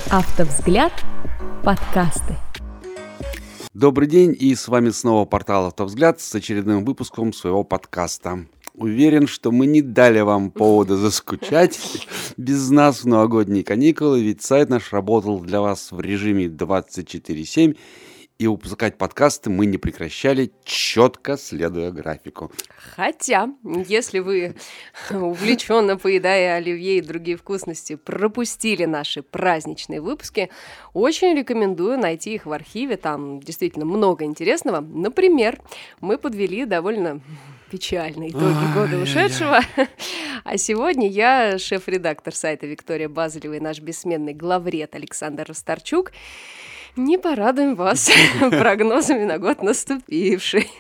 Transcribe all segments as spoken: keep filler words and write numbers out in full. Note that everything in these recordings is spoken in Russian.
Автовзгляд. Подкасты. Добрый день, и с вами снова портал «Автовзгляд» с очередным выпуском своего подкаста. Уверен, что мы не дали вам повода заскучать без нас в новогодние каникулы, ведь сайт наш работал для вас в режиме двадцать четыре семь, и выпускать подкасты мы не прекращали, четко следуя графику. Хотя, если вы, увлеченно поедая оливье и другие вкусности, пропустили наши праздничные выпуски, очень рекомендую найти их в архиве, там действительно много интересного. Например, мы подвели довольно печальные итоги года ушедшего, а сегодня я, шеф-редактор сайта Виктория Базылева и наш бессменный главред Александр Расторчук, не порадуем вас прогнозами на год наступивший.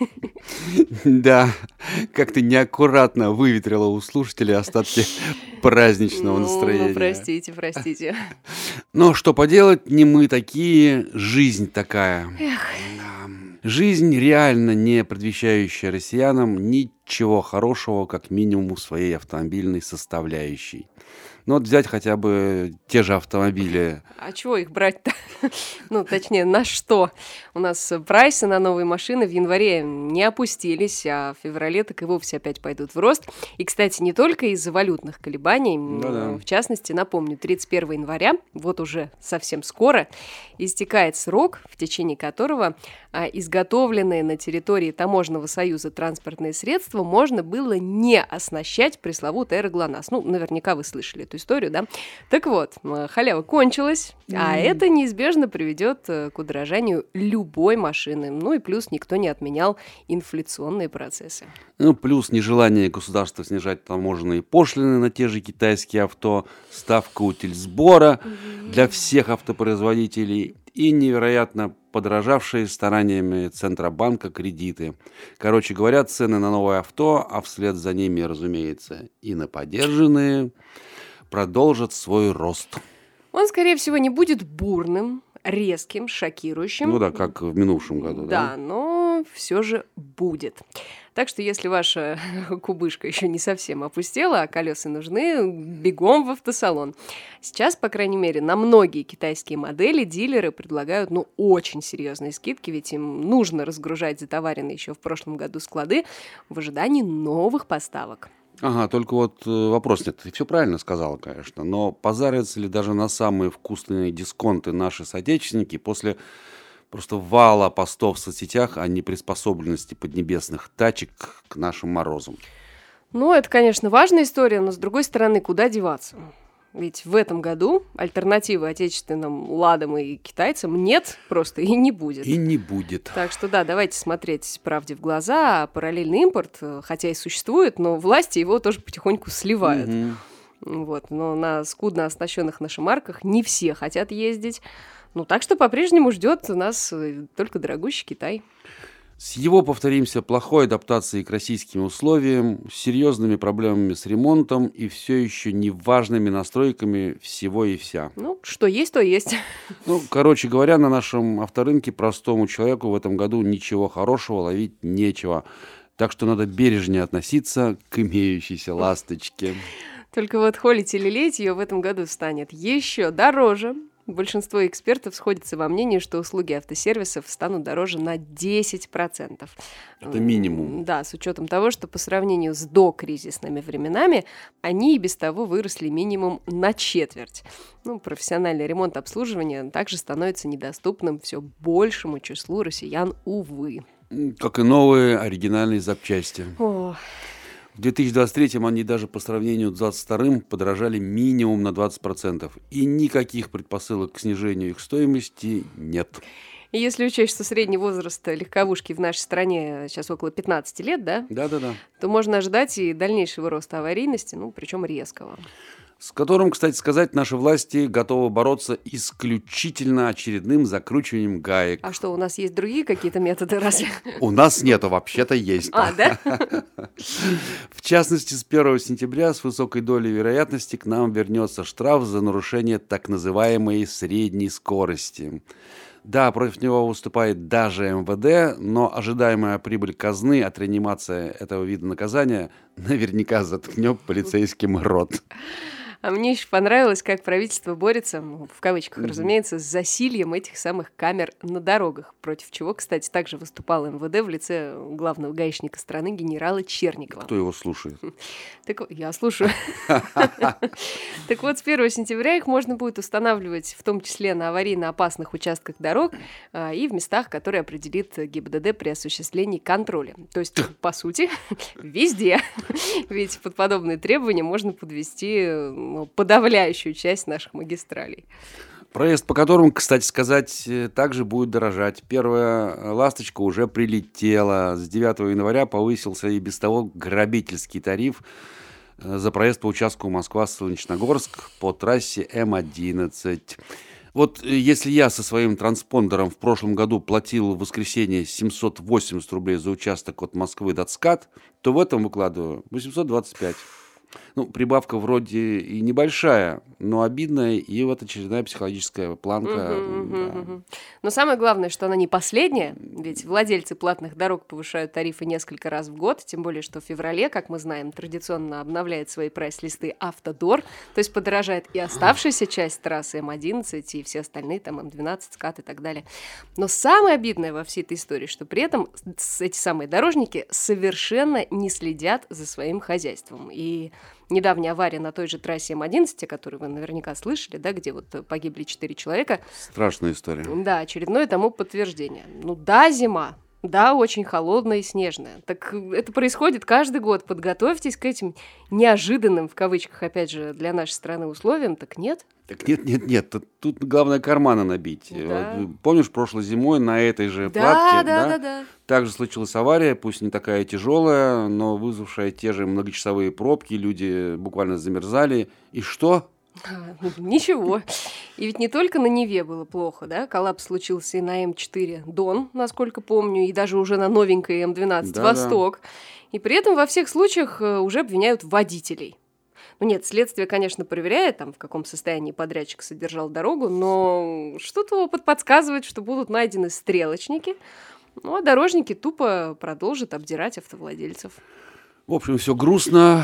Да, как-то неаккуратно выветрила у слушателей остатки праздничного настроения. Ну, простите, простите. Но что поделать, не мы такие, жизнь такая. Эх. Жизнь, реально не предвещающая россиянам ничего хорошего, как минимум в своей автомобильной составляющей. Ну вот взять хотя бы те же автомобили. А чего их брать-то? Ну, точнее, на что? У нас прайсы на новые машины в январе не опустились, а в феврале так и вовсе опять пойдут в рост. И, кстати, не только из-за валютных колебаний. Да-да. В частности, напомню, тридцать первого января, вот уже совсем скоро, истекает срок, в течение которого а, изготовленные на территории Таможенного союза транспортные средства можно было не оснащать пресловутый аэроглонасс. Ну, наверняка вы слышали эту историю, да? Так вот, халява кончилась, mm. а это неизбежно приведет к удорожанию любой машины. Ну и плюс никто не отменял инфляционные процессы. Ну, плюс нежелание государства снижать таможенные пошлины на те же китайские авто, ставка утильсбора mm. для всех автопроизводителей и невероятно подорожавшие стараниями Центробанка кредиты. Короче говоря, цены на новое авто, а вслед за ними, разумеется, и на подержанные, продолжат свой рост. Он, скорее всего, не будет бурным, резким, шокирующим. Ну да, как в минувшем году. Да, да? но все же будет. Так что, если ваша кубышка еще не совсем опустела, а колеса нужны, бегом в автосалон. Сейчас, по крайней мере, на многие китайские модели дилеры предлагают, ну, очень серьезные скидки, ведь им нужно разгружать затоваренные еще в прошлом году склады в ожидании новых поставок. Ага, только вот э, вопрос нет. Ты все правильно сказала, конечно, но позарятся ли даже на самые вкусные дисконты наши соотечественники после просто вала постов в соцсетях о неприспособленности поднебесных тачек к нашим морозам? Ну, это, конечно, важная история, но, с другой стороны, куда деваться? Ведь в этом году альтернативы отечественным ладам и китайцам нет просто и не будет. И не будет. Так что да, давайте смотреть правде в глаза. Параллельный импорт, хотя и существует, но власти его тоже потихоньку сливают. Угу. Вот. Но на скудно оснащенных нашемарках не все хотят ездить. Ну, так что по-прежнему ждет нас только дорогущий Китай. С его, повторимся, плохой адаптацией к российским условиям, с серьезными проблемами с ремонтом и все еще неважными настройками всего и вся. Ну, что есть, то есть. Ну, короче говоря, на нашем авторынке простому человеку в этом году ничего хорошего ловить нечего. Так что надо бережнее относиться к имеющейся ласточке. Только вот холить или лелеять ее в этом году станет еще дороже. Большинство экспертов сходятся во мнении, что услуги автосервисов станут дороже на десять процентов. Это минимум. Да, с учетом того, что по сравнению с докризисными временами они и без того выросли минимум на четверть. Ну, профессиональный ремонт обслуживания также становится недоступным все большему числу россиян, увы. Как и новые оригинальные запчасти. О. В две тысячи двадцать третьем они даже по сравнению с две тысячи двадцать вторым подорожали минимум на двадцать процентов. И никаких предпосылок к снижению их стоимости нет. И если учесть, что средний возраст легковушки в нашей стране сейчас около пятнадцати лет, да? Да-да-да. То можно ожидать и дальнейшего роста аварийности, ну, причем резкого. С которым, кстати сказать, наши власти готовы бороться исключительно очередным закручиванием гаек. А что, у нас есть другие какие-то методы, разве? У нас нету, вообще-то есть. А, да? В частности, с первого сентября с высокой долей вероятности к нам вернется штраф за нарушение так называемой средней скорости. Да, против него выступает даже эм вэ дэ, но ожидаемая прибыль казны от реанимации этого вида наказания наверняка заткнет полицейским рот. А мне еще понравилось, как правительство борется, ну, в кавычках, mm-hmm. разумеется, с засильем этих самых камер на дорогах, против чего, кстати, также выступал эм вэ дэ в лице главного гаишника страны генерала Черникова. Кто его слушает? Так я слушаю. Так вот, с первого сентября их можно будет устанавливать в том числе на аварийно опасных участках дорог и в местах, которые определит ГИБДД при осуществлении контроля. То есть, по сути, везде. Ведь под подобные требования можно подвести ну, подавляющую часть наших магистралей. Проезд по которым, кстати сказать, также будет дорожать. Первая «Ласточка» уже прилетела. С девятого января повысился и без того грабительский тариф за проезд по участку Москва-Солнечногорск по трассе эм одиннадцать. Вот если я со своим транспондером в прошлом году платил в воскресенье семьсот восемьдесят рублей за участок от Москвы до ЦКАД, то в этом выкладываю восемьсот двадцать пять. Ну, прибавка вроде и небольшая, но обидная, и вот очередная психологическая планка. Uh-huh, да. uh-huh. Но самое главное, что она не последняя, ведь владельцы платных дорог повышают тарифы несколько раз в год, тем более, что в феврале, как мы знаем, традиционно обновляет свои прайс-листы «Автодор», то есть подорожает и оставшаяся часть трассы эм одиннадцать, и все остальные, там, эм двенадцать, ЦКАД и так далее. Но самое обидное во всей этой истории, что при этом эти самые дорожники совершенно не следят за своим хозяйством. И недавняя авария на той же трассе эм одиннадцать, о которой вы наверняка слышали, да, где вот погибли четыре человека. Страшная история. Да, очередное тому подтверждение. Ну да, зима, да, очень холодная и снежная. Так это происходит каждый год. Подготовьтесь к этим неожиданным, в кавычках, опять же, для нашей страны условиям. Так нет. Так нет, нет, нет, тут, тут главное карманы набить. Да. Вот, помнишь, прошлой зимой на этой же Да, платке, да, да, да, да. также случилась авария, пусть не такая тяжелая, но вызвавшая те же многочасовые пробки, люди буквально замерзали. И что? Ничего. И ведь не только на Неве было плохо, да? Коллапс случился и на эм четыре Дон, насколько помню, и даже уже на новенькой эм двенадцать Да, Восток. И при этом во всех случаях уже обвиняют водителей. Ну нет, следствие, конечно, проверяет, там, в каком состоянии подрядчик содержал дорогу, но что-то опыт подсказывает, что будут найдены стрелочники, ну а дорожники тупо продолжат обдирать автовладельцев. В общем, все грустно.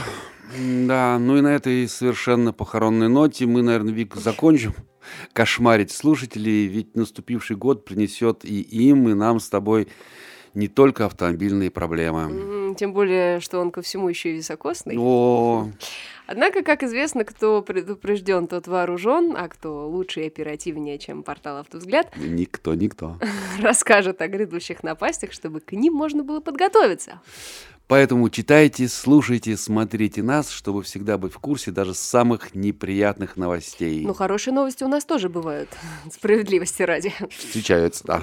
Да, ну и на этой совершенно похоронной ноте мы, наверное, Вик, закончим кошмарить слушателей, ведь наступивший год принесет и им, и нам с тобой не только автомобильные проблемы. Тем более, что он ко всему еще и високосный. О. Однако, как известно, кто предупрежден, тот вооружен, а кто лучше и оперативнее, чем портал «Автовзгляд», никто, никто, расскажет о грядущих напастях, чтобы к ним можно было подготовиться. Поэтому читайте, слушайте, смотрите нас, чтобы всегда быть в курсе даже самых неприятных новостей. Ну, хорошие новости у нас тоже бывают, справедливости ради. Встречаются, да.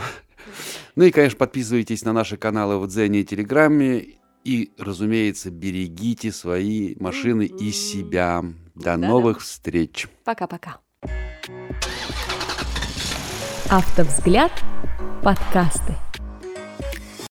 Ну и, конечно, подписывайтесь на наши каналы в Дзене и Телеграме. И, разумеется, берегите свои машины и себя. До Да-да. новых встреч. Пока-пока. Автовзгляд. Подкасты.